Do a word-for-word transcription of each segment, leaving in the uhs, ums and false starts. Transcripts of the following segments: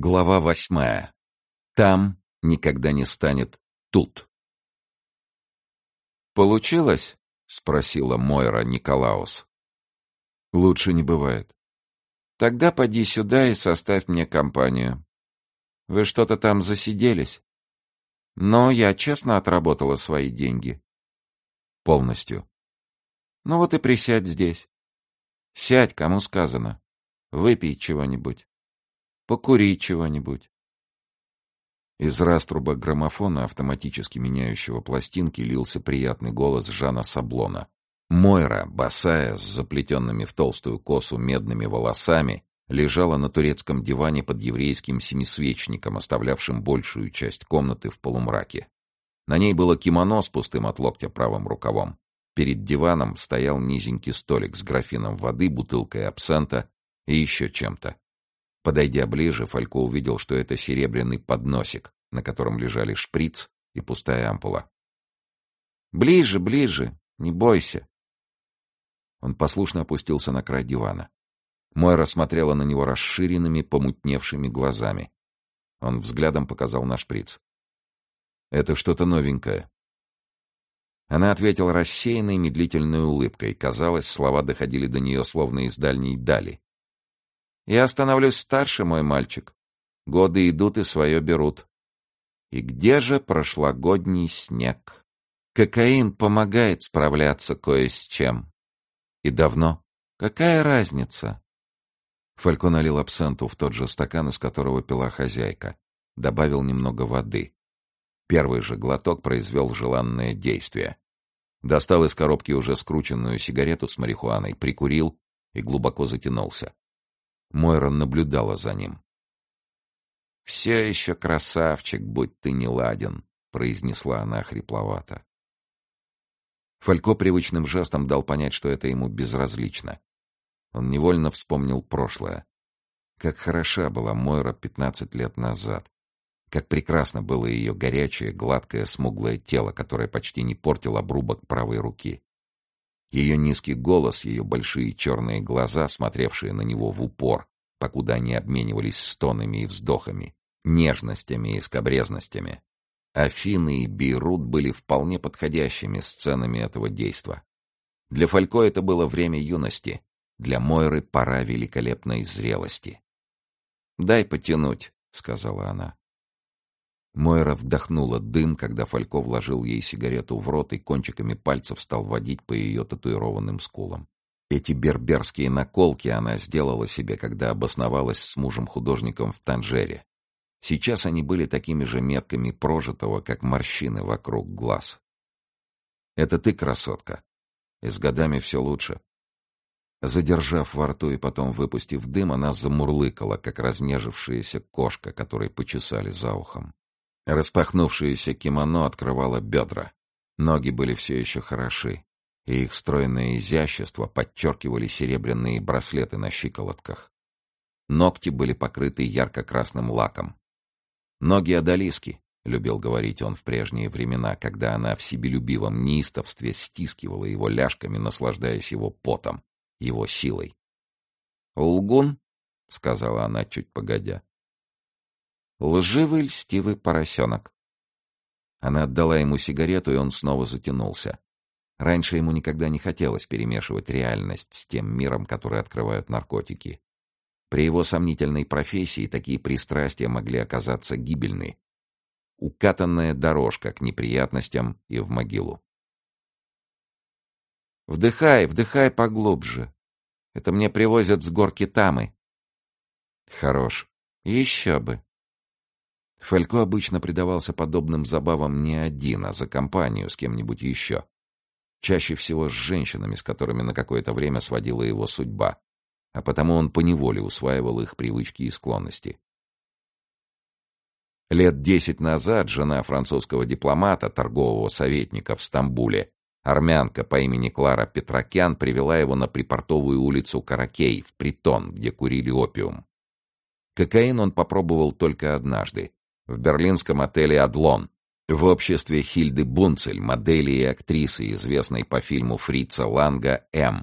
Глава восьмая. Там никогда не станет тут. «Получилось?» — спросила Мойра Николаус. «Лучше не бывает». «Тогда поди сюда и составь мне компанию. Вы что-то там засиделись?» «Но я честно отработала свои деньги». «Полностью». «Ну вот и присядь здесь. Сядь, кому сказано. Выпей чего-нибудь. Покури чего-нибудь». Из раструба граммофона, автоматически меняющего пластинки, лился приятный голос Жана Саблона. Мойра, босая, с заплетенными в толстую косу медными волосами, лежала на турецком диване под еврейским семисвечником, оставлявшим большую часть комнаты в полумраке. На ней было кимоно с пустым от локтя правым рукавом. Перед диваном стоял низенький столик с графином воды, бутылкой абсента и еще чем-то. Подойдя ближе, Фалько увидел, что это серебряный подносик, на котором лежали шприц и пустая ампула. «Ближе, ближе, не бойся». Он послушно опустился на край дивана. Мойра смотрела на него расширенными, помутневшими глазами. Он взглядом показал на шприц. «Это что-то новенькое». Она ответила рассеянной, медлительной улыбкой. Казалось, слова доходили до нее словно из дальней дали. «Я становлюсь старше, мой мальчик. Годы идут и свое берут. И где же прошлогодний снег? Кокаин помогает справляться кое с чем. И давно? Какая разница?» Фалько налил абсенту в тот же стакан, из которого пила хозяйка. Добавил немного воды. Первый же глоток произвел желанное действие. Достал из коробки уже скрученную сигарету с марихуаной, прикурил и глубоко затянулся. Мойра наблюдала за ним. «Все еще красавчик, будь ты не ладен», — произнесла она хрипловато. Фалько привычным жестом дал понять, что это ему безразлично. Он невольно вспомнил прошлое. Как хороша была Мойра пятнадцать лет назад. Как прекрасно было ее горячее, гладкое, смуглое тело, которое почти не портил обрубок правой руки. Ее низкий голос, ее большие черные глаза, смотревшие на него в упор, покуда они обменивались стонами и вздохами, нежностями и скабрезностями. Афины и Бейрут были вполне подходящими сценами этого действа. Для Фалько это было время юности, для Мойры пора великолепной зрелости. «Дай потянуть», — сказала она. Мойра вдохнула дым, когда Фалько вложил ей сигарету в рот и кончиками пальцев стал водить по ее татуированным скулам. Эти берберские наколки она сделала себе, когда обосновалась с мужем-художником в Танжере. Сейчас они были такими же метками прожитого, как морщины вокруг глаз. «Это ты, красотка. И с годами все лучше». Задержав во рту и потом выпустив дым, она замурлыкала, как разнежившаяся кошка, которой почесали за ухом. Распахнувшееся кимоно открывало бедра. Ноги были все еще хороши, и их стройное изящество подчеркивали серебряные браслеты на щиколотках. Ногти были покрыты ярко-красным лаком. «Ноги одолиски», — любил говорить он в прежние времена, когда она в себелюбивом неистовстве стискивала его ляжками, наслаждаясь его потом, его силой. «Лгун», — сказала она чуть погодя. «Лживый, льстивый поросенок». Она отдала ему сигарету, и он снова затянулся. Раньше ему никогда не хотелось перемешивать реальность с тем миром, который открывают наркотики. При его сомнительной профессии такие пристрастия могли оказаться гибельны. Укатанная дорожка к неприятностям и в могилу. «Вдыхай, вдыхай поглубже. Это мне привозят с горки Тамы». «Хорош. Еще бы». Фалько обычно предавался подобным забавам не один, а за компанию с кем-нибудь еще. Чаще всего с женщинами, с которыми на какое-то время сводила его судьба, а потому он поневоле усваивал их привычки и склонности. Лет десять назад жена французского дипломата, торгового советника в Стамбуле, армянка по имени Клара Петракян, привела его на припортовую улицу Каракей, в притон, где курили опиум. Кокаин он попробовал только однажды, в берлинском отеле «Адлон», в обществе Хильды Бунцель, модели и актрисы, известной по фильму Фрица Ланга «М».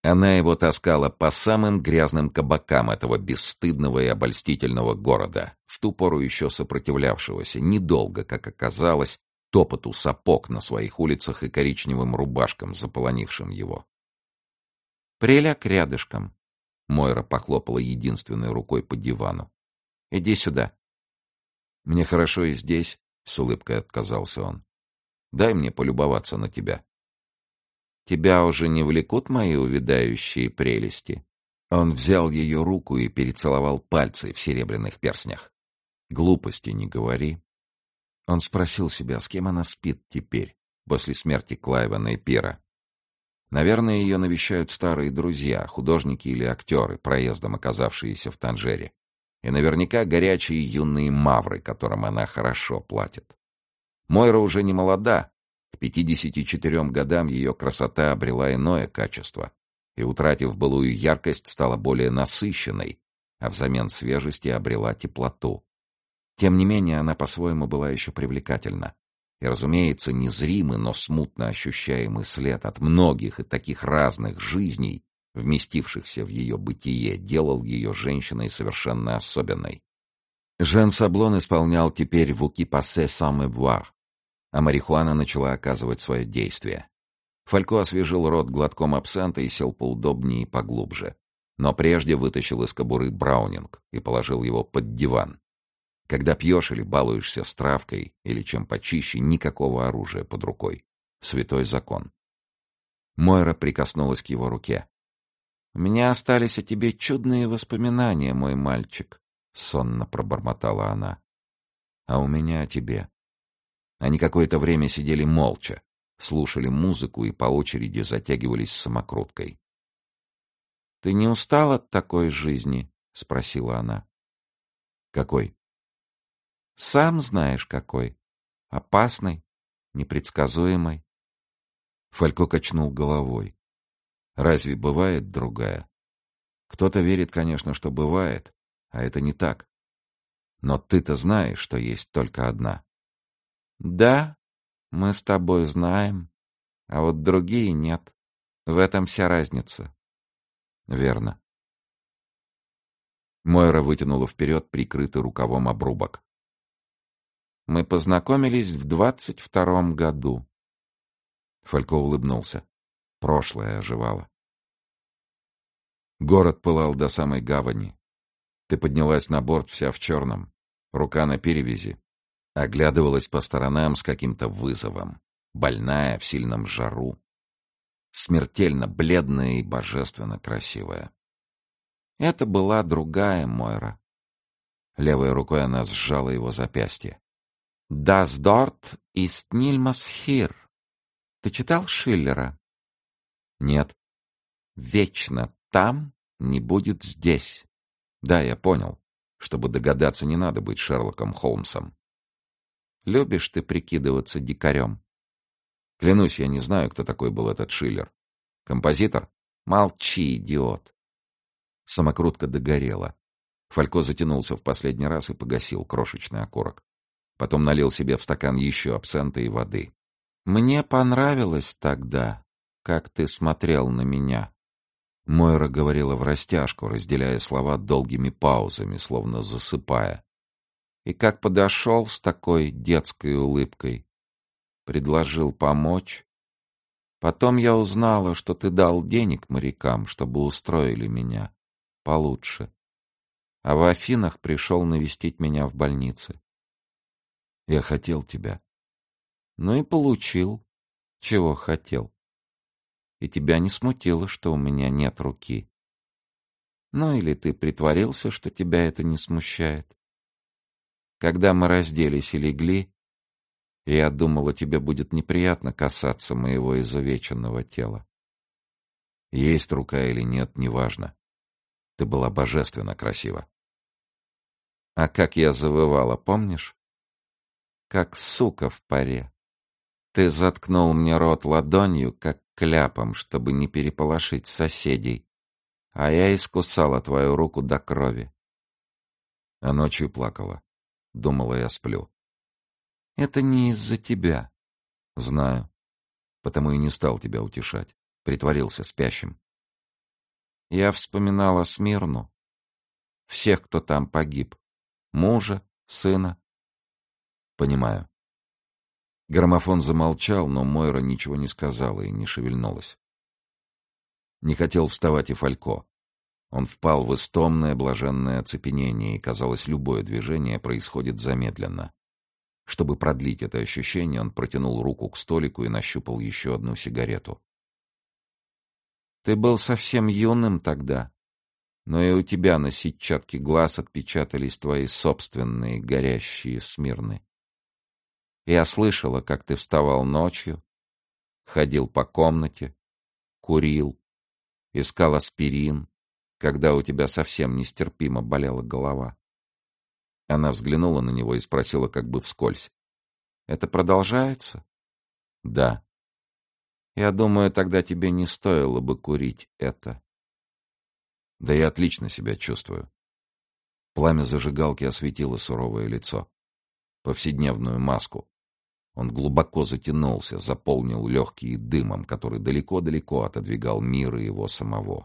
Она его таскала по самым грязным кабакам этого бесстыдного и обольстительного города, в ту пору еще сопротивлявшегося, недолго, как оказалось, топоту сапог на своих улицах и коричневым рубашкам, заполонившим его. «Приляг рядышком», — Мойра похлопала единственной рукой по дивану. «Иди сюда». «Мне хорошо и здесь», — с улыбкой отказался он. «Дай мне полюбоваться на тебя». «Тебя уже не влекут мои увядающие прелести?» Он взял ее руку и перецеловал пальцы в серебряных перстнях. «Глупости не говори». Он спросил себя, с кем она спит теперь, после смерти Клайвена и Пира. Наверное, ее навещают старые друзья, художники или актеры, проездом оказавшиеся в Танжере. И наверняка горячие юные мавры, которым она хорошо платит. Мойра уже не молода. К пятидесяти четырем годам ее красота обрела иное качество и, утратив былую яркость, стала более насыщенной, а взамен свежести обрела теплоту. Тем не менее, она по-своему была еще привлекательна. И, разумеется, незримый, но смутно ощущаемый след от многих и таких разных жизней, вместившихся в ее бытие, делал ее женщиной совершенно особенной. Жан Саблон исполнял теперь «Vous qui passez sans me voir», а марихуана начала оказывать свое действие. Фалько освежил рот глотком абсента и сел поудобнее и поглубже. Но прежде вытащил из кобуры браунинг и положил его под диван. Когда пьешь или балуешься с травкой, или чем почище, никакого оружия под рукой. Святой закон. Мойра прикоснулась к его руке. «У меня остались о тебе чудные воспоминания, мой мальчик», — сонно пробормотала она. «А у меня о тебе». Они какое-то время сидели молча, слушали музыку и по очереди затягивались самокруткой. «Ты не устал от такой жизни?» — спросила она. «Какой?» «Сам знаешь, какой. Опасной, непредсказуемой». Фалько качнул головой. «Разве бывает другая? Кто-то верит, конечно, что бывает, а это не так. Но ты-то знаешь, что есть только одна». «Да, мы с тобой знаем, а вот другие нет. В этом вся разница». «Верно». Мойра вытянула вперед прикрытый рукавом обрубок. «Мы познакомились в двадцать втором году». Фалько улыбнулся. Прошлое оживало. Город пылал до самой гавани. Ты поднялась на борт вся в черном, рука на перевязи, оглядывалась по сторонам с каким-то вызовом, больная, в сильном жару, смертельно бледная и божественно красивая. Это была другая Мойра. Левой рукой она сжала его запястье. «Das dort ist niemals hier». Ты читал Шиллера? Нет. «Вечно там не будет здесь». Да, я понял. Чтобы догадаться, не надо быть Шерлоком Холмсом. Любишь ты прикидываться дикарем? Клянусь, я не знаю, кто такой был этот Шиллер. Композитор? Молчи, идиот. Самокрутка догорела. Фалько затянулся в последний раз и погасил крошечный окурок. Потом налил себе в стакан еще абсента и воды. «Мне понравилось тогда, как ты смотрел на меня». Мойра говорила врастяжку, разделяя слова долгими паузами, словно засыпая. И как подошел с такой детской улыбкой. Предложил помочь. Потом я узнала, что ты дал денег морякам, чтобы устроили меня получше. А в Афинах пришел навестить меня в больнице. Я хотел тебя. Ну и получил, чего хотел. И тебя не смутило, что у меня нет руки. Ну или ты притворился, что тебя это не смущает. Когда мы разделись и легли, я думала, тебе будет неприятно касаться моего изувеченного тела. Есть рука или нет, неважно. Ты была божественно красива. А как я завывала, помнишь? Как сука в паре. Ты заткнул мне рот ладонью, как кляпом, чтобы не переполошить соседей, а я искусала твою руку до крови. А ночью плакала. Думала, я сплю. Это не из-за тебя. Знаю. Потому и не стал тебя утешать. Притворился спящим. Я вспоминала Смирну. Всех, кто там погиб. Мужа, сына. Понимаю. Граммофон замолчал, но Мойра ничего не сказала и не шевельнулась. Не хотел вставать и Фалько. Он впал в истомное блаженное оцепенение, и, казалось, любое движение происходит замедленно. Чтобы продлить это ощущение, он протянул руку к столику и нащупал еще одну сигарету. Ты был совсем юным тогда, но и у тебя на сетчатке глаз отпечатались твои собственные горящие Смирны. Я слышала, как ты вставал ночью, ходил по комнате, курил, искал аспирин, когда у тебя совсем нестерпимо болела голова. Она взглянула на него и спросила как бы вскользь. «Это продолжается?» «Да». «Я думаю, тогда тебе не стоило бы курить это». «Да я отлично себя чувствую». Пламя зажигалки осветило суровое лицо. Повседневную маску. Он глубоко затянулся, заполнил легкие дымом, который далеко-далеко отодвигал мир и его самого.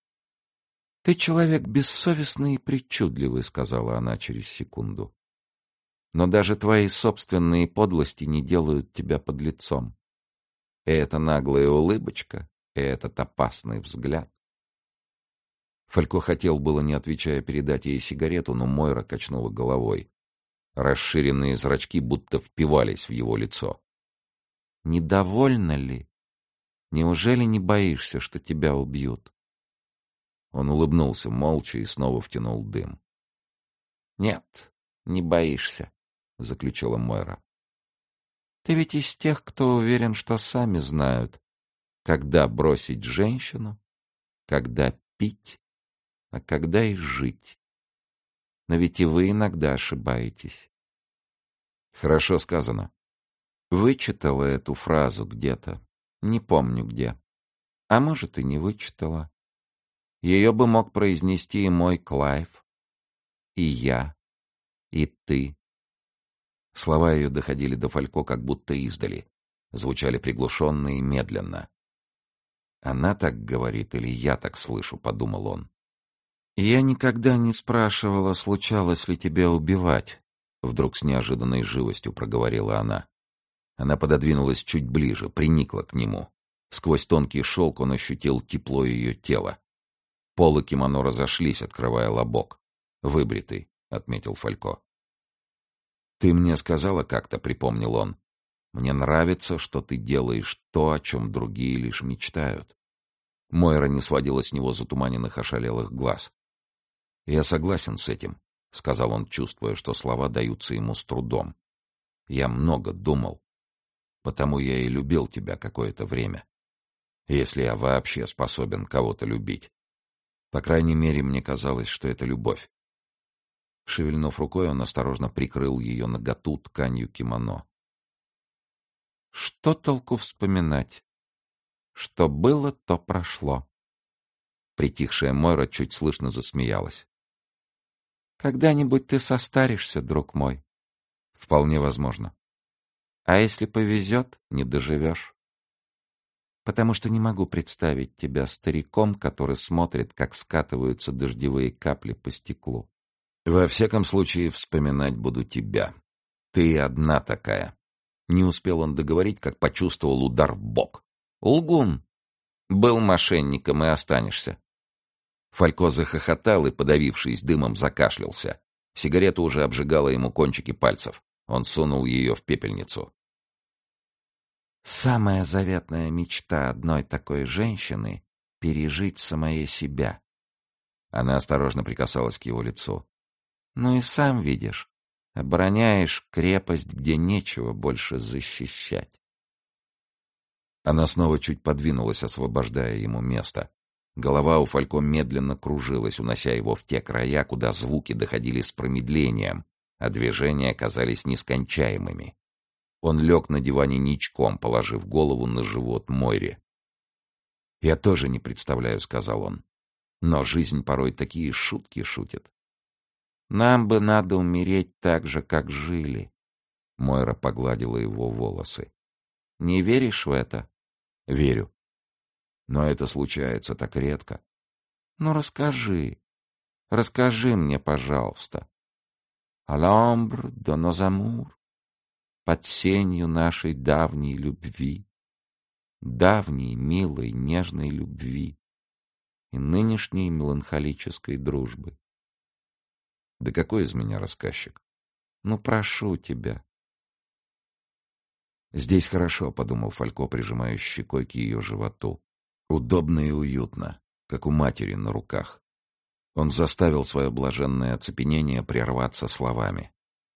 «Ты человек бессовестный и причудливый», — сказала она через секунду. «Но даже твои собственные подлости не делают тебя подлецом. И эта наглая улыбочка, и этот опасный взгляд». Фалько хотел было, не отвечая, передать ей сигарету, но Мойра качнула головой. Расширенные зрачки будто впивались в его лицо. «Недовольна ли? Неужели не боишься, что тебя убьют?» Он улыбнулся молча и снова втянул дым. «Нет, не боишься», — заключила Мойра. «Ты ведь из тех, кто уверен, что сами знают, когда бросить женщину, когда пить, а когда и жить. Но ведь и вы иногда ошибаетесь». «Хорошо сказано». Вычитала эту фразу где-то, не помню где. А может, и не вычитала. Ее бы мог произнести и мой Клайв, и я, и ты. Слова ее доходили до Фалько как будто издали, звучали приглушенно и медленно. «Она так говорит или я так слышу?» — подумал он. «Я никогда не спрашивала, случалось ли тебе убивать», — вдруг с неожиданной живостью проговорила она. Она пододвинулась чуть ближе, приникла к нему. Сквозь тонкий шелк он ощутил тепло ее тела. Полы кимоно разошлись, открывая лобок. «Выбритый», — отметил Фалько. «Ты мне сказала как-то», — припомнил он. «Мне нравится, что ты делаешь то, о чем другие лишь мечтают». Мойра не сводила с него затуманенных ошалелых глаз. «Я согласен с этим», — сказал он, чувствуя, что слова даются ему с трудом. «Я много думал. Потому я и любил тебя какое-то время. Если я вообще способен кого-то любить. По крайней мере, мне казалось, что это любовь». Шевельнув рукой, он осторожно прикрыл ее наготу тканью кимоно. «Что толку вспоминать? Что было, то прошло». Притихшая Мойра чуть слышно засмеялась. «Когда-нибудь ты состаришься, друг мой». «Вполне возможно». «А если повезет, не доживешь. Потому что не могу представить тебя стариком, который смотрит, как скатываются дождевые капли по стеклу». «Во всяком случае, вспоминать буду тебя. Ты одна такая». Не успел он договорить, как почувствовал удар в бок. «Лгун! Был мошенником и останешься». Фалько захохотал и, подавившись дымом, закашлялся. Сигарета уже обжигала ему кончики пальцев. Он сунул ее в пепельницу. «Самая заветная мечта одной такой женщины — пережить самое себя». Она осторожно прикасалась к его лицу. «Ну и сам видишь, обороняешь крепость, где нечего больше защищать». Она снова чуть подвинулась, освобождая ему место. Голова у Фалько медленно кружилась, унося его в те края, куда звуки доходили с промедлением, а движения казались нескончаемыми. Он лег на диване ничком, положив голову на живот Мойре. «Я тоже не представляю», — сказал он. «Но жизнь порой такие шутки шутит». «Нам бы надо умереть так же, как жили». Мойра погладила его волосы. «Не веришь в это?» «Верю. Но это случается так редко. Ну, расскажи, расскажи мне, пожалуйста. À l'ombre de nos amours, под сенью нашей давней любви, давней, милой, нежной любви и нынешней меланхолической дружбы. Да какой из меня рассказчик? Ну, прошу тебя. Здесь хорошо, — подумал Фалько, прижимая щекой к ее животу. Удобно и уютно, как у матери на руках. Он заставил свое блаженное оцепенение прерваться словами.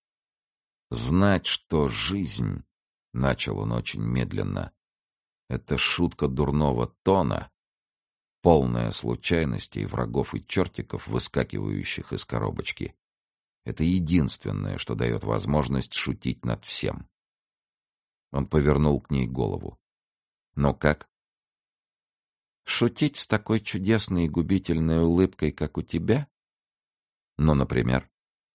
«Знать, что жизнь, — начал он очень медленно, — это шутка дурного тона, полная случайностей, врагов и чертиков, выскакивающих из коробочки. Это единственное, что дает возможность шутить над всем». Он повернул к ней голову. «Но как?» «Шутить с такой чудесной и губительной улыбкой, как у тебя? Ну, например?»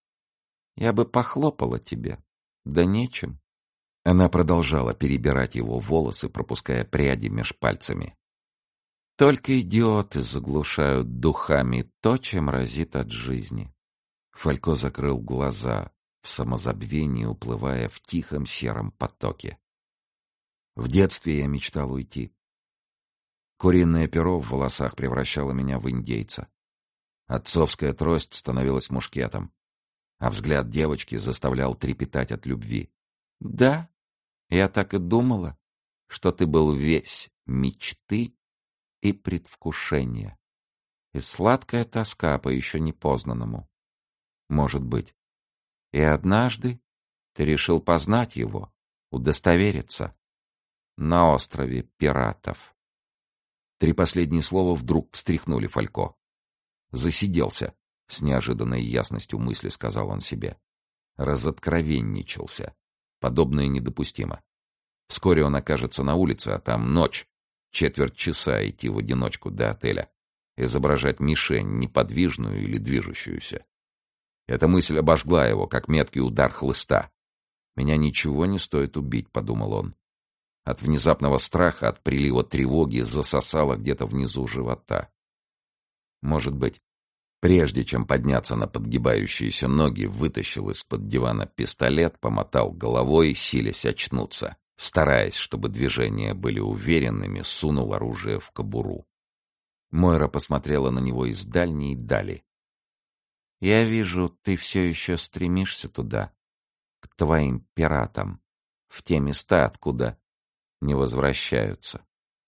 Я бы похлопала тебе. Да нечем». Она продолжала перебирать его волосы, пропуская пряди меж пальцами. «Только идиоты заглушают духами то, чем разит от жизни». Фалько закрыл глаза, в самозабвении уплывая в тихом сером потоке. В детстве я мечтал уйти. Куриное перо в волосах превращало меня в индейца. Отцовская трость становилась мушкетом, а взгляд девочки заставлял трепетать от любви. «Да, я так и думала, что ты был весь мечты и предвкушения, и сладкая тоска по еще непознанному. Может быть. И однажды ты решил познать его, удостовериться. На острове пиратов». Три последние слова вдруг встряхнули Фалько. «Засиделся», — с неожиданной ясностью мысли сказал он себе. Разоткровенничался. Подобное недопустимо. Вскоре он окажется на улице, а там ночь. Четверть часа идти в одиночку до отеля. Изображать мишень, неподвижную или движущуюся. Эта мысль обожгла его, как меткий удар хлыста. «Меня ничего не стоит убить», — подумал он. От внезапного страха, от прилива тревоги засосало где-то внизу живота. Может быть, прежде чем подняться на подгибающиеся ноги, вытащил из-под дивана пистолет, помотал головой, силясь очнуться. Стараясь, чтобы движения были уверенными, сунул оружие в кобуру. Мойра посмотрела на него из дальней дали. «Я вижу, ты все еще стремишься туда, к твоим пиратам, в те места, откуда не возвращаются».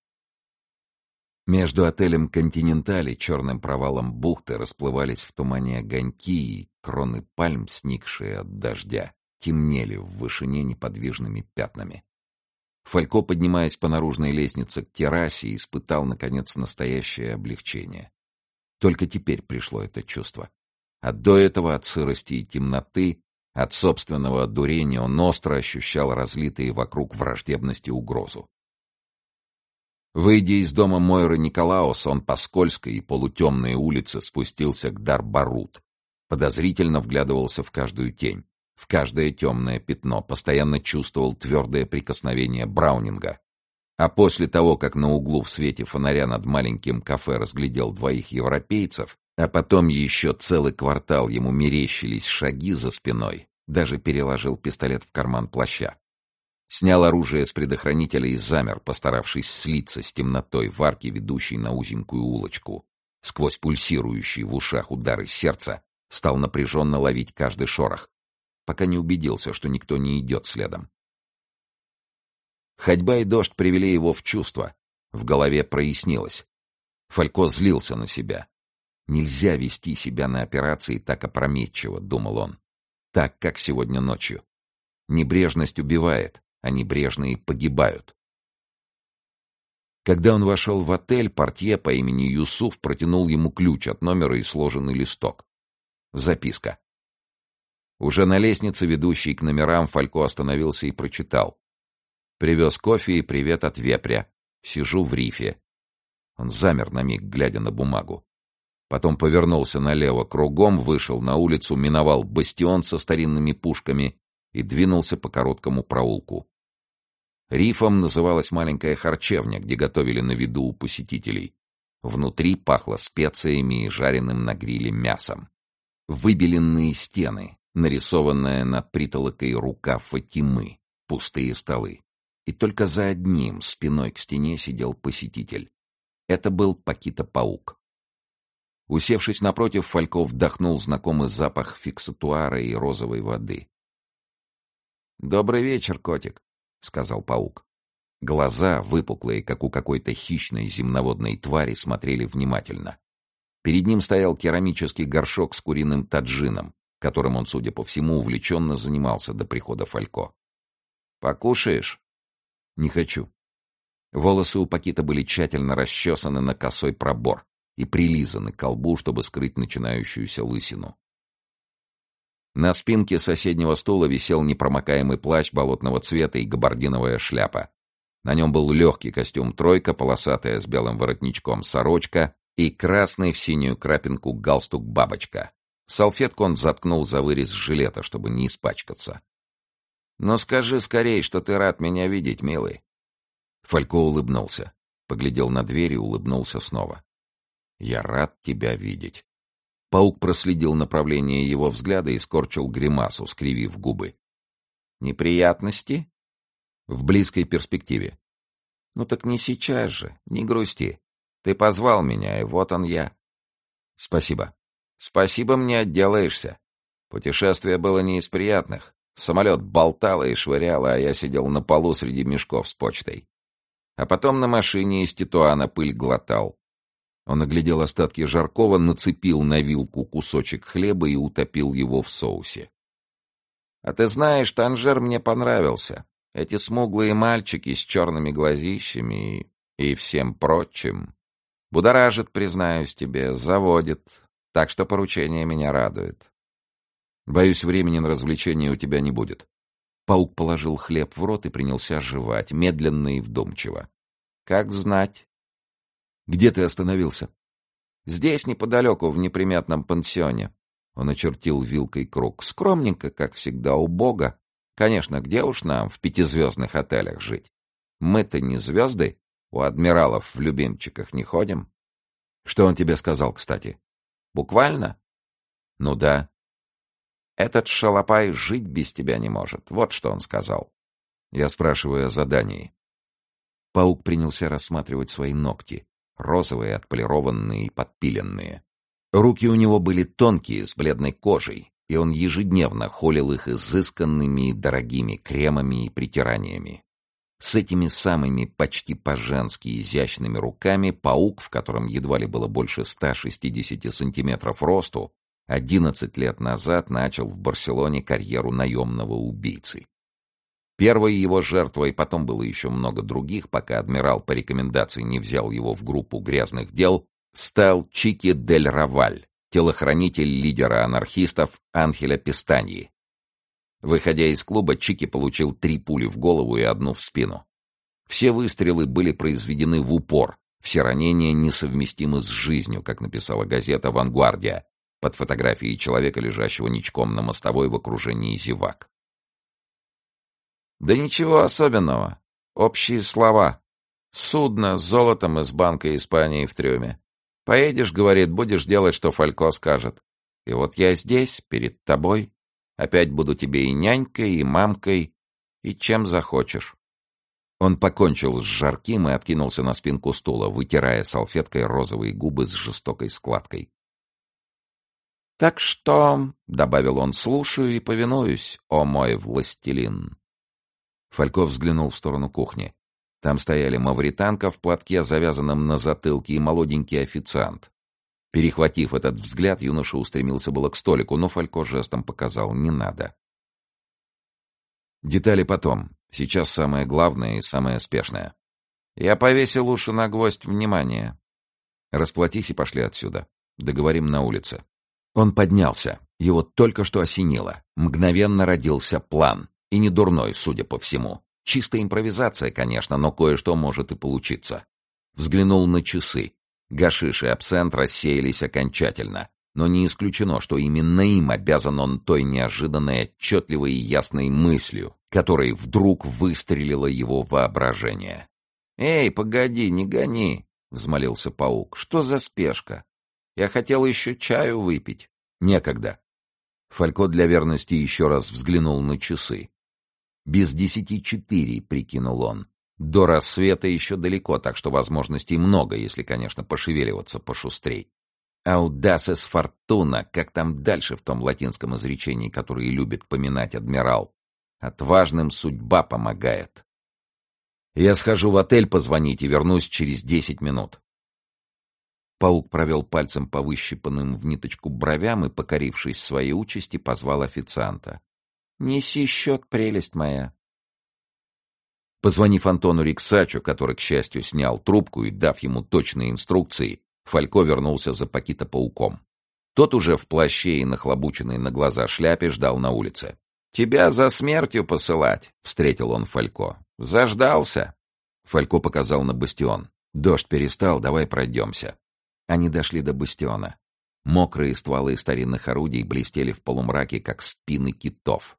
Между отелем «Континенталь» и черным провалом бухты расплывались в тумане огоньки, и кроны пальм, сникшие от дождя, темнели в вышине неподвижными пятнами. Фалько, поднимаясь по наружной лестнице к террасе, испытал, наконец, настоящее облегчение. Только теперь пришло это чувство. А до этого от сырости и темноты, от собственного одурения он остро ощущал разлитые вокруг враждебность и угрозу. Выйдя из дома Мойры Николаус, он по скользкой и полутемной улице спустился к Дар-Барут. Подозрительно вглядывался в каждую тень, в каждое темное пятно, постоянно чувствовал твердое прикосновение Браунинга. А после того, как на углу в свете фонаря над маленьким кафе разглядел двоих европейцев, а потом еще целый квартал ему мерещились шаги за спиной, даже переложил пистолет в карман плаща. Снял оружие с предохранителя и замер, постаравшись слиться с темнотой в арке, ведущей на узенькую улочку. Сквозь пульсирующие в ушах удары сердца стал напряженно ловить каждый шорох, пока не убедился, что никто не идет следом. Ходьба и дождь привели его в чувство. В голове прояснилось. Фалько злился на себя. Нельзя вести себя на операции так опрометчиво, думал он. Так, как сегодня ночью. Небрежность убивает, а небрежные погибают. Когда он вошел в отель, портье по имени Юсуф протянул ему ключ от номера и сложенный листок. Записка. Уже на лестнице, ведущей к номерам, Фалько остановился и прочитал. «Привез кофе и привет от вепря. Сижу в рифе». Он замер на миг, глядя на бумагу. Потом повернулся налево кругом, вышел на улицу, миновал бастион со старинными пушками и двинулся по короткому проулку. Рифом называлась маленькая харчевня, где готовили на виду у посетителей. Внутри пахло специями и жареным на гриле мясом. Выбеленные стены, нарисованная над притолокой рука Фатимы, пустые столы. И только за одним, спиной к стене, сидел посетитель. Это был Пакито-паук. Усевшись напротив, Фалько вдохнул знакомый запах фиксатуара и розовой воды. «Добрый вечер, котик», — сказал паук. Глаза, выпуклые, как у какой-то хищной земноводной твари, смотрели внимательно. Перед ним стоял керамический горшок с куриным таджином, которым он, судя по всему, увлеченно занимался до прихода Фалько. «Покушаешь?» «Не хочу». Волосы у Пакита были тщательно расчесаны на косой пробор и прилизаны к лбу, чтобы скрыть начинающуюся лысину. На спинке соседнего стула висел непромокаемый плащ болотного цвета и габардиновая шляпа. На нем был легкий костюм «тройка», полосатая с белым воротничком сорочка и красный в синюю крапинку галстук «бабочка». Салфетку он заткнул за вырез жилета, чтобы не испачкаться. «Ну скажи скорей, что ты рад меня видеть, милый». Фалько улыбнулся, поглядел на дверь и улыбнулся снова. «Я рад тебя видеть». Паук проследил направление его взгляда и скорчил гримасу, скривив губы. «Неприятности?» «В близкой перспективе». «Ну так не сейчас же, не грусти. Ты позвал меня, и вот он я». «Спасибо». «Спасибо, мне отделаешься. Путешествие было не из приятных. Самолет болтало и швыряло, а я сидел на полу среди мешков с почтой. А потом на машине из Тетуана пыль глотал». Он оглядел остатки жаркого, нацепил на вилку кусочек хлеба и утопил его в соусе. «А ты знаешь, Танжер мне понравился. Эти смуглые мальчики с черными глазищами и, и всем прочим. Будоражит, признаюсь тебе, заводит. Так что поручение меня радует». «Боюсь, времени на развлечения у тебя не будет». Паук положил хлеб в рот и принялся жевать, медленно и вдумчиво. «Как знать». «Где ты остановился?» «Здесь, неподалеку, в неприметном пансионе». Он очертил вилкой круг. «Скромненько, как всегда, убого. Конечно, где уж нам в пятизвездных отелях жить? Мы-то не звезды, у адмиралов в любимчиках не ходим». «Что он тебе сказал, кстати?» «Буквально?» «Ну да». «Этот шалопай жить без тебя не может. Вот что он сказал». Я спрашиваю о задании. Паук принялся рассматривать свои ногти. Розовые, отполированные и подпиленные. Руки у него были тонкие, с бледной кожей, и он ежедневно холил их изысканными и дорогими кремами и притираниями. С этими самыми почти по-женски изящными руками паук, в котором едва ли было больше ста шестидесяти сантиметров росту, одиннадцать лет назад начал в Барселоне карьеру наемного убийцы. Первой его жертвой, потом было еще много других, пока адмирал по рекомендации не взял его в группу грязных дел, стал Чики дель Раваль, телохранитель лидера анархистов Анхеля Пестаньи. Выходя из клуба, Чики получил три пули в голову и одну в спину. Все выстрелы были произведены в упор, все ранения несовместимы с жизнью, как написала газета «Вангвардия», под фотографией человека, лежащего ничком на мостовой в окружении зевак. «Да ничего особенного. Общие слова. Судно с золотом из Банка Испании в трюме. Поедешь, — говорит, — будешь делать, что Фалько скажет. И вот я здесь, перед тобой. Опять буду тебе и нянькой, и мамкой, и чем захочешь». Он покончил с жарким и откинулся на спинку стула, вытирая салфеткой розовые губы с жестокой складкой. «Так что, — добавил он, — слушаю и повинуюсь, о мой властелин». Фалько взглянул в сторону кухни. Там стояли мавританка в платке, завязанном на затылке, и молоденький официант. Перехватив этот взгляд, юноша устремился было к столику, но Фалько жестом показал: «Не надо». «Детали потом. Сейчас самое главное и самое спешное». «Я повесил уши на гвоздь внимания». «Расплатись и пошли отсюда. Договорим на улице». Он поднялся. Его только что осенило. Мгновенно родился план. И не дурной, судя по всему. Чистая импровизация, конечно, но кое-что может и получиться. Взглянул на часы. Гашиш и абсент рассеялись окончательно. Но не исключено, что именно им обязан он той неожиданной, отчетливой и ясной мыслью, которой вдруг выстрелило его воображение. «Эй, погоди, не гони! — взмолился Паук. — Что за спешка? Я хотел еще чаю выпить. — Некогда. Фалько для верности еще раз взглянул на часы. «Без десяти четыре», — прикинул он. «До рассвета еще далеко, так что возможностей много, если, конечно, пошевеливаться пошустрей. Audaces fortuna, как там дальше в том латинском изречении, которое любит поминать адмирал. Отважным судьба помогает. Я схожу в отель позвонить и вернусь через десять минут». Паук провел пальцем по выщипанным в ниточку бровям и, покорившись своей участи, позвал официанта. «Неси счет, прелесть моя». Позвонив Антону Риксачу, который, к счастью, снял трубку и, дав ему точные инструкции, Фалько вернулся за Пакито-пауком. Тот уже в плаще и нахлобученной на глаза шляпе ждал на улице. «Тебя за смертью посылать», — встретил он Фалько. «Заждался». Фалько показал на бастион. «Дождь перестал, давай пройдемся». Они дошли до бастиона. Мокрые стволы старинных орудий блестели в полумраке, как спины китов.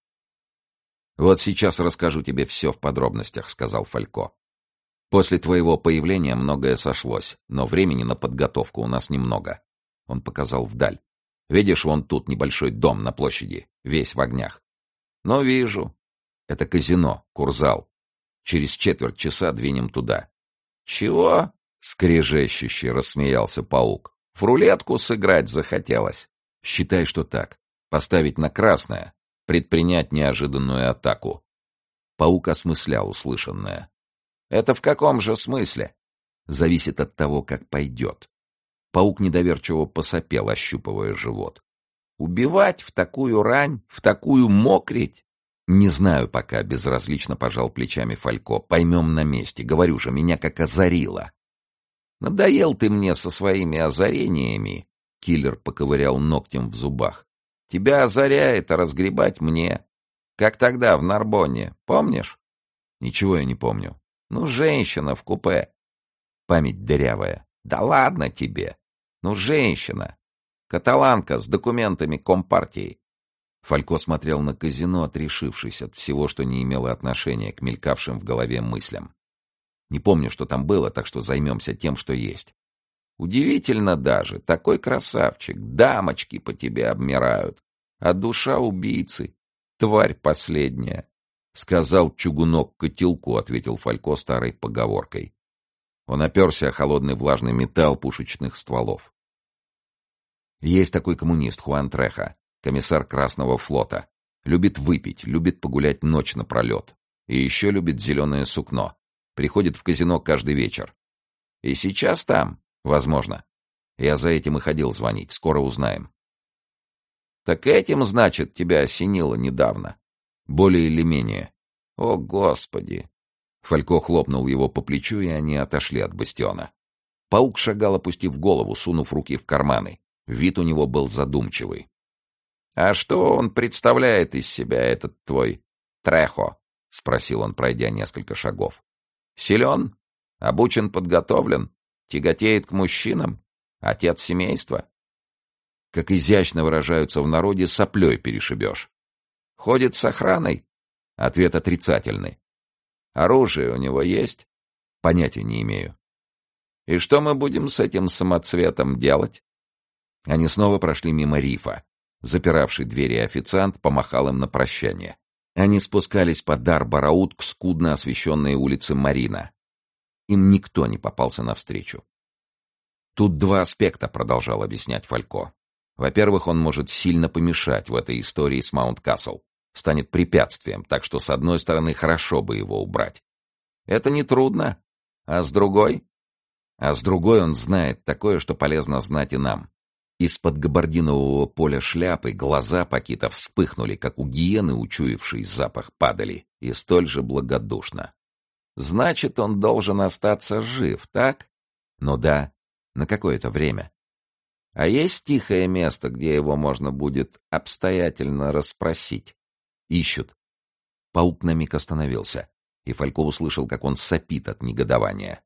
«Вот сейчас расскажу тебе все в подробностях», — сказал Фалько. «После твоего появления многое сошлось, но времени на подготовку у нас немного». Он показал вдаль. «Видишь, вон тут небольшой дом на площади, весь в огнях». «Ну, вижу. Это казино, курзал. Через четверть часа двинем туда». «Чего?» — скрежещуще рассмеялся Паук. «В рулетку сыграть захотелось». «Считай, что так. Поставить на красное. Предпринять неожиданную атаку». Паук осмыслял услышанное. «Это в каком же смысле?» «Зависит от того, как пойдет». Паук недоверчиво посопел, ощупывая живот. «Убивать в такую рань, в такую мокрить?» «Не знаю пока», — безразлично пожал плечами Фалько. «Поймем на месте. Говорю же, меня как озарило». «Надоел ты мне со своими озарениями», — киллер поковырял ногтем в зубах. «Тебя озаряет, а разгребать мне. Как тогда в Нарбонне, помнишь?» «Ничего я не помню». «Ну, женщина в купе». «Память дырявая». «Да ладно тебе. Ну, женщина. Каталанка с документами Компартии». Фалько смотрел на казино, отрешившись от всего, что не имело отношения к мелькавшим в голове мыслям. «Не помню, что там было, так что займемся тем, что есть». «Удивительно даже. Такой красавчик. Дамочки по тебе обмирают. А душа убийцы. Тварь последняя», — сказал чугунок котелку, — ответил Фалько старой поговоркой. Он оперся о холодный влажный металл пушечных стволов. «Есть такой коммунист Хуан Треха, комиссар Красного флота. Любит выпить, любит погулять ночь напролет. И еще любит зеленое сукно. Приходит в казино каждый вечер. И сейчас там, возможно. Я за этим и ходил звонить, скоро узнаем». «Так этим, значит, тебя осенило недавно?» «Более или менее». «О, Господи!» Фалько хлопнул его по плечу, и они отошли от бастиона. Паук шагал, опустив голову, сунув руки в карманы. Вид у него был задумчивый. «А что он представляет из себя, этот твой Трехо?» — спросил он, пройдя несколько шагов. «Силен? Обучен, подготовлен? Тяготеет к мужчинам? Отец семейства?» Как изящно выражаются в народе, соплей перешибешь. «Ходит с охраной?» Ответ отрицательный. «Оружие у него есть?» Понятия не имею. «И что мы будем с этим самоцветом делать?» Они снова прошли мимо рифа. Запиравший двери официант помахал им на прощание. Они спускались по Дар-Бараут к скудно освещенной улице Марина. Им никто не попался навстречу. «Тут два аспекта», — продолжал объяснять Фалько. «Во-первых, он может сильно помешать в этой истории с Маунт-Касл. Станет препятствием, так что, с одной стороны, хорошо бы его убрать. Это нетрудно. А с другой? А с другой он знает такое, что полезно знать и нам». Из-под габардинового поля шляпы глаза Пакита вспыхнули, как у гиены, учуявшей запах падали, и столь же благодушно. «Значит, он должен остаться жив, так?» «Ну да, на какое-то время». «А есть тихое место, где его можно будет обстоятельно расспросить?» «Ищут». Паук на миг остановился, и Фалько услышал, как он сопит от негодования.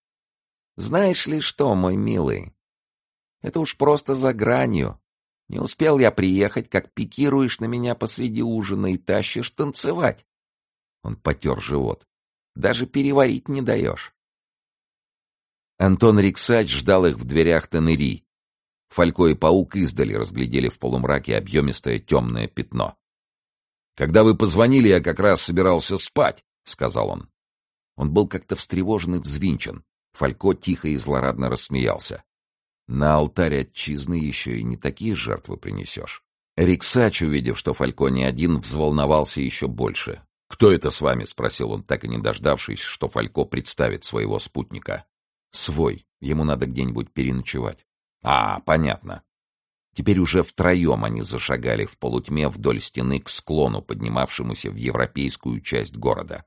«Знаешь ли что, мой милый? Это уж просто за гранью. Не успел я приехать, как пикируешь на меня посреди ужина и тащишь танцевать». Он потер живот. «Даже переварить не даешь». Антон Риксач ждал их в дверях Тенери. Фалько и Паук издали разглядели в полумраке объемистое темное пятно. «Когда вы позвонили, я как раз собирался спать», — сказал он. Он был как-то встревожен и взвинчен. Фалько тихо и злорадно рассмеялся. «На алтарь отчизны еще и не такие жертвы принесешь». Риксач, увидев, что Фалько не один, взволновался еще больше. «Кто это с вами?» — спросил он, так и не дождавшись, что Фалько представит своего спутника. «Свой. Ему надо где-нибудь переночевать». «А, понятно». Теперь уже втроем они зашагали в полутьме вдоль стены к склону, поднимавшемуся в европейскую часть города.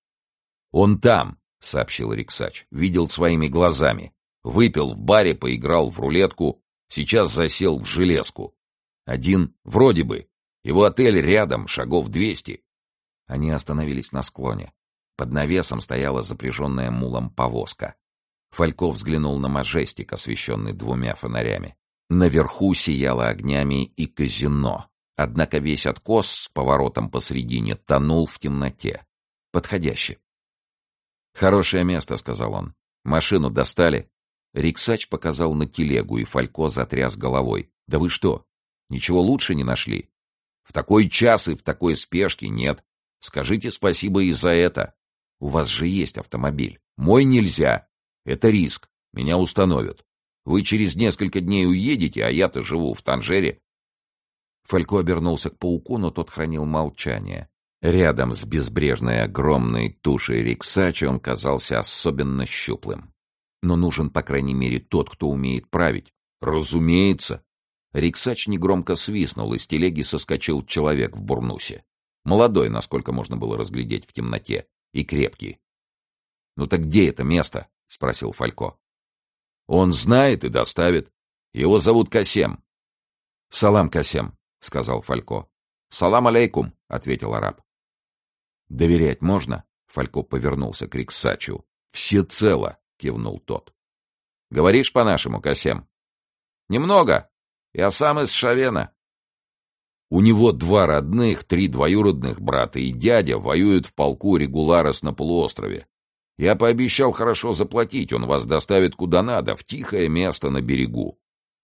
«Он там», — сообщил Риксач, — «видел своими глазами. Выпил в баре, поиграл в рулетку, сейчас засел в железку. Один, вроде бы. Его отель рядом, шагов двести». Они остановились на склоне. Под навесом стояла запряженная мулом повозка. Фалько взглянул на Мажестик, освещенный двумя фонарями. Наверху сияло огнями и казино. Однако весь откос с поворотом посредине тонул в темноте. Подходяще. «Хорошее место», — сказал он. «Машину достали?» Риксач показал на телегу, и Фалько затряс головой. «Да вы что, ничего лучше не нашли? В такой час и в такой спешке нет. Скажите спасибо и за это. У вас же есть автомобиль. Мой нельзя. Это риск. Меня установят. Вы через несколько дней уедете, а я-то живу в Танжере». Фалько обернулся к Пауку, но тот хранил молчание. Рядом с безбрежной огромной тушей Риксача он казался особенно щуплым. Но нужен, по крайней мере, тот, кто умеет править. «Разумеется!» Риксач негромко свистнул, из телеги соскочил человек в бурнусе. Молодой, насколько можно было разглядеть в темноте, и крепкий. «Ну так где это место?» — спросил Фалько. «Он знает и доставит. Его зовут Касем». «Салам, Касем», — сказал Фалько. «Салам алейкум», — ответил араб. «Доверять можно?» — Фалько повернулся к Риксачу. «Всецело», — кивнул тот. «Говоришь по-нашему, Касем?» «Немного. Я сам из Шавена». «У него два родных, три двоюродных брата и дядя воюют в полку Регуларос на полуострове. Я пообещал хорошо заплатить, он вас доставит куда надо, в тихое место на берегу».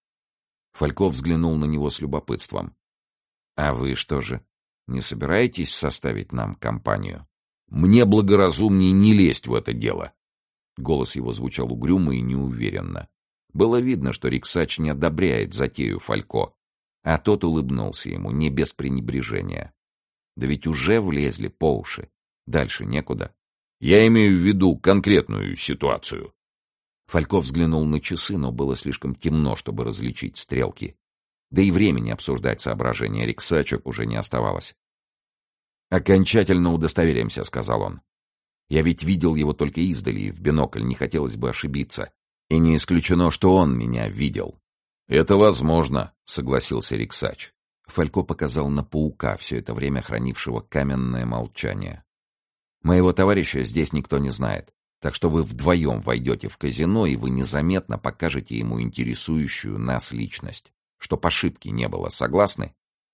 Фалько взглянул на него с любопытством. «А вы что же, не собираетесь составить нам компанию?» «Мне благоразумнее не лезть в это дело». Голос его звучал угрюмо и неуверенно. Было видно, что Риксач не одобряет затею Фалько, а тот улыбнулся ему, не без пренебрежения. Да ведь уже влезли по уши. Дальше некуда. «Я имею в виду конкретную ситуацию». Фалько взглянул на часы, но было слишком темно, чтобы различить стрелки. Да и времени обсуждать соображения Риксача уже не оставалось. «Окончательно удостоверимся», — сказал он. «Я ведь видел его только издали, и в бинокль не хотелось бы ошибиться. И не исключено, что он меня видел». «Это возможно», — согласился Риксач. Фалько показал на Паука, все это время хранившего каменное молчание. «Моего товарища здесь никто не знает, так что вы вдвоем войдете в казино, и вы незаметно покажете ему интересующую нас личность. Чтоб ошибки не было, согласны?»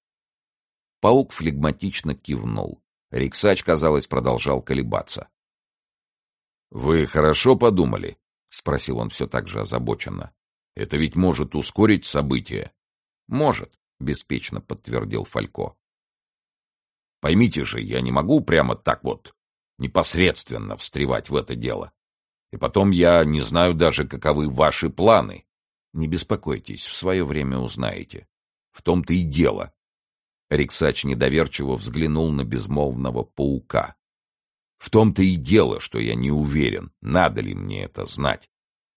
Паук флегматично кивнул. Риксач, казалось, продолжал колебаться. «Вы хорошо подумали?» — спросил он все так же озабоченно. «Это ведь может ускорить события». «Может», — беспечно подтвердил Фалько. «Поймите же, я не могу прямо так вот непосредственно встревать в это дело. И потом я не знаю даже, каковы ваши планы». «Не беспокойтесь, в свое время узнаете». «В том-то и дело». Риксач недоверчиво взглянул на безмолвного Паука. «В том-то и дело, что я не уверен, надо ли мне это знать».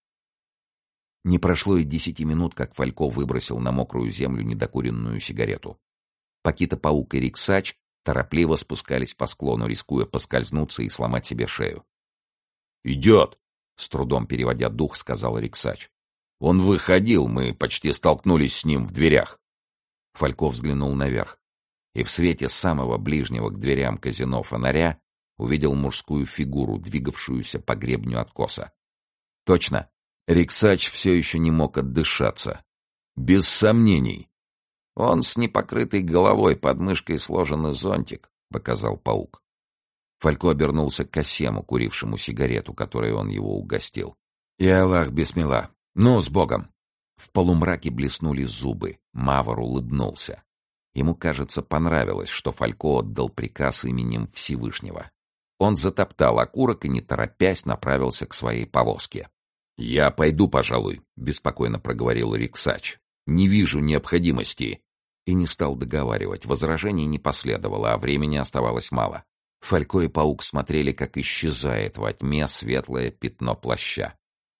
Не прошло и десяти минут, как Фалько выбросил на мокрую землю недокуренную сигарету. Пакита-паук и Риксач торопливо спускались по склону, рискуя поскользнуться и сломать себе шею. «Идет!» — с трудом переводя дух, сказал Риксач. «Он выходил, мы почти столкнулись с ним в дверях». Фалько взглянул наверх и в свете самого ближнего к дверям казино фонаря увидел мужскую фигуру, двигавшуюся по гребню откоса. «Точно!» Риксач все еще не мог отдышаться. «Без сомнений!» «Он с непокрытой головой, под мышкой сложенный зонтик», — показал Паук. Фалько обернулся к Касему, курившему сигарету, которой он его угостил. И Аллах бисмилла. Ну, с Богом!» В полумраке блеснули зубы. Мавр улыбнулся. Ему, кажется, понравилось, что Фалько отдал приказ именем Всевышнего. Он затоптал окурок и, не торопясь, направился к своей повозке. «Я пойду, пожалуй», — беспокойно проговорил Риксач. «Не вижу необходимости». И не стал договаривать. Возражений не последовало, а времени оставалось мало. Фалько и Паук смотрели, как исчезает во тьме светлое пятно плаща.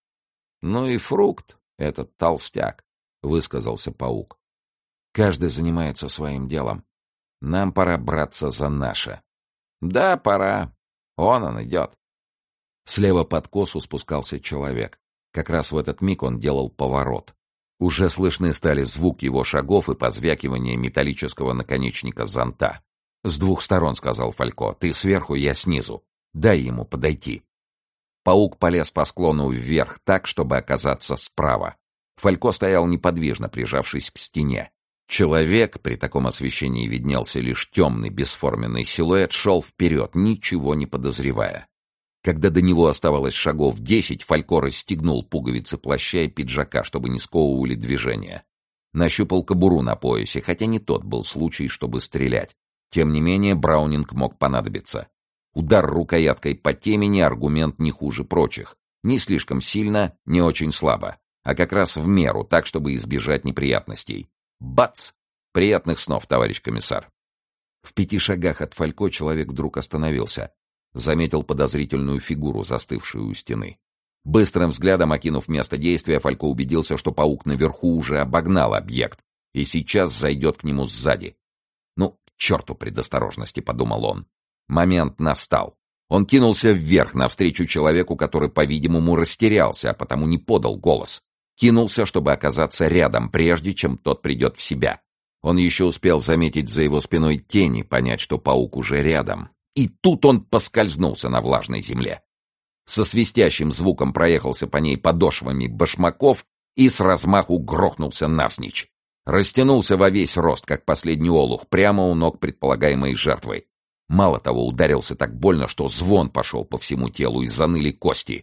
«Ну и фрукт, этот толстяк», — высказался Паук. «Каждый занимается своим делом. Нам пора браться за наше». «Да, пора. Он он идет». Слева под косу спускался человек. Как раз в этот миг он делал поворот. Уже слышны стали звук его шагов и позвякивание металлического наконечника зонта. «С двух сторон», — сказал Фалько. «Ты сверху, я снизу. Дай ему подойти». Паук полез по склону вверх так, чтобы оказаться справа. Фалько стоял неподвижно, прижавшись к стене. Человек, при таком освещении виднелся лишь темный, бесформенный силуэт, шел вперед, ничего не подозревая. Когда до него оставалось шагов десять, Фалько расстегнул пуговицы плаща и пиджака, чтобы не сковывали движения. Нащупал кобуру на поясе, хотя не тот был случай, чтобы стрелять. Тем не менее, браунинг мог понадобиться. Удар рукояткой по темени — аргумент не хуже прочих. Не слишком сильно, не очень слабо, а как раз в меру, так, чтобы избежать неприятностей. Бац! Приятных снов, товарищ комиссар. В пяти шагах от Фалько человек вдруг остановился. Заметил подозрительную фигуру, застывшую у стены. Быстрым взглядом окинув место действия, Фалько убедился, что Паук наверху уже обогнал объект и сейчас зайдет к нему сзади. «Ну, к черту предосторожности», — подумал он. Момент настал. Он кинулся вверх, навстречу человеку, который, по-видимому, растерялся, а потому не подал голос. Кинулся, чтобы оказаться рядом, прежде чем тот придет в себя. Он еще успел заметить за его спиной тени, понять, что Паук уже рядом. И тут он поскользнулся на влажной земле. Со свистящим звуком проехался по ней подошвами башмаков и с размаху грохнулся навзничь. Растянулся во весь рост, как последний олух, прямо у ног предполагаемой жертвы. Мало того, ударился так больно, что звон пошел по всему телу и заныли кости.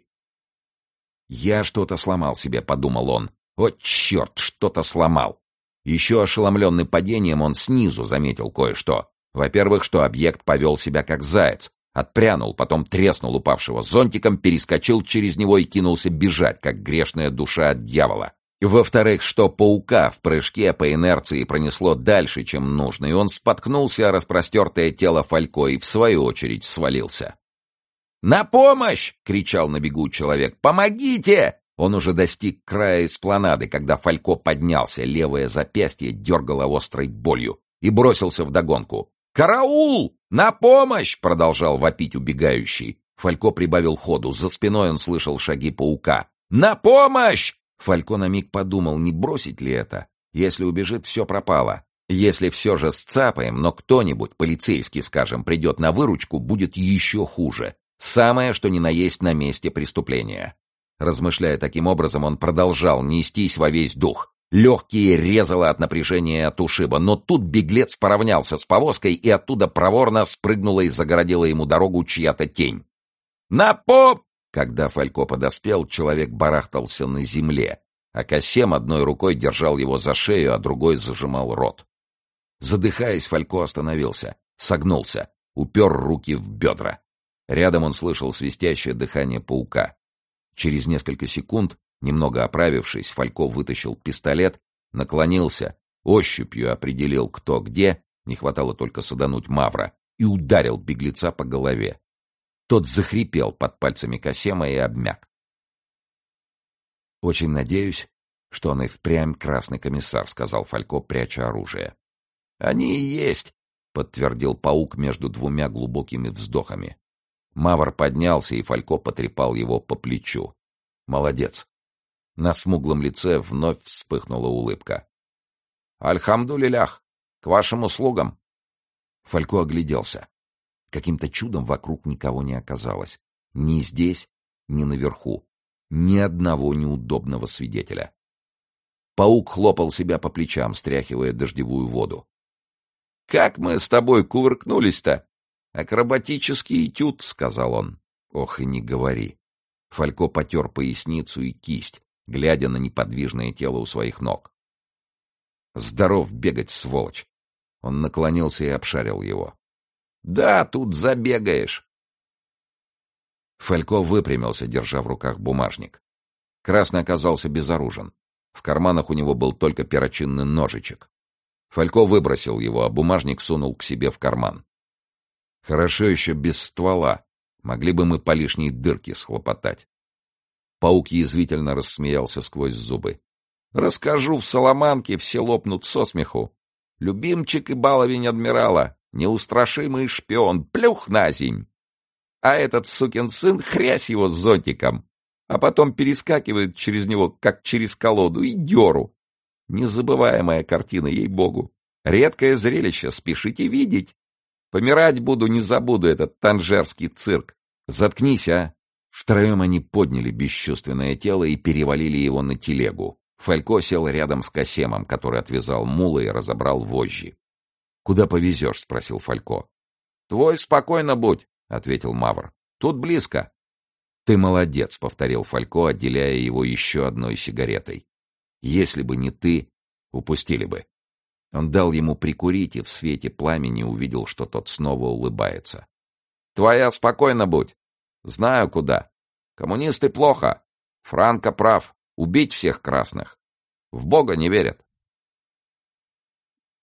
«Я что-то сломал себе», — подумал он. «О, черт, что-то сломал». Еще ошеломленный падением, он снизу заметил кое-что. Во-первых, что объект повел себя как заяц. Отпрянул, потом треснул упавшего зонтиком, перескочил через него и кинулся бежать, как грешная душа от дьявола. Во-вторых, что Паука в прыжке по инерции пронесло дальше, чем нужно, и он споткнулся о распростертое тело Фалько и, в свою очередь, свалился. «На помощь!» — кричал на бегу человек. «Помогите!» Он уже достиг края эспланады, когда Фалько поднялся, левое запястье дергало острой болью, и бросился вдогонку. «Караул! На помощь!» — продолжал вопить убегающий. Фалько прибавил ходу. За спиной он слышал шаги Паука. «На помощь!» Фалько на миг подумал, не бросить ли это. Если убежит, все пропало. Если все же сцапаем, но кто-нибудь, полицейский, скажем, придет на выручку, будет еще хуже. Самое, что ни на есть на месте преступления. Размышляя таким образом, он продолжал нестись во весь дух. Легкие резало от напряжения и от ушиба, но тут беглец поравнялся с повозкой, и оттуда проворно спрыгнула и загородила ему дорогу чья-то тень. «На поп!» Когда Фалько подоспел, человек барахтался на земле, а Касем одной рукой держал его за шею, а другой зажимал рот. Задыхаясь, Фалько остановился, согнулся, упер руки в бедра. Рядом он слышал свистящее дыхание Паука. Через несколько секунд, немного оправившись, Фалько вытащил пистолет, наклонился, ощупью определил, кто где, не хватало только садануть Мавра, и ударил беглеца по голове. Тот захрипел под пальцами Касема и обмяк. «Очень надеюсь, что он и впрямь красный комиссар», — сказал Фалько, пряча оружие. «Они и есть», — подтвердил Паук между двумя глубокими вздохами. Мавр поднялся, и Фалько потрепал его по плечу. «Молодец». На смуглом лице вновь вспыхнула улыбка. «Альхамдулилях, к вашим услугам». Фалько огляделся. Каким-то чудом вокруг никого не оказалось. Ни здесь, ни наверху. Ни одного неудобного свидетеля. Паук хлопал себя по плечам, стряхивая дождевую воду. «Как мы с тобой кувыркнулись-то? Акробатический этюд», — сказал он. «Ох, и не говори». Фалько потер поясницу и кисть, глядя на неподвижное тело у своих ног. «Здоров бегать, сволочь!» Он наклонился и обшарил его. «Да, тут забегаешь!» Фалько выпрямился, держа в руках бумажник. Красный оказался безоружен. В карманах у него был только перочинный ножичек. Фалько выбросил его, а бумажник сунул к себе в карман. «Хорошо еще без ствола. Могли бы мы по лишней дырке схлопотать». Паук язвительно рассмеялся сквозь зубы. «Расскажу в Соломанке, все лопнут со смеху. Любимчик и баловень адмирала, неустрашимый шпион, плюх на земь. А этот сукин сын, хрясь его с зонтиком, а потом перескакивает через него, как через колоду, и дёру. Незабываемая картина, ей-богу. Редкое зрелище, спешите видеть. Помирать буду, не забуду этот танжерский цирк. Заткнись, а!» Втроем они подняли бесчувственное тело и перевалили его на телегу. Фалько сел рядом с Касемом, который отвязал мула и разобрал вожжи. «Куда повезешь?» — спросил Фалько. «Твой спокойно будь», — ответил Мавр. «Тут близко». «Ты молодец», — повторил Фалько, отделяя его еще одной сигаретой. «Если бы не ты, упустили бы». Он дал ему прикурить и в свете пламени увидел, что тот снова улыбается. «Твоя спокойно будь. Знаю куда. Коммунисты плохо. Франко прав. Убить всех красных. В Бога не верят.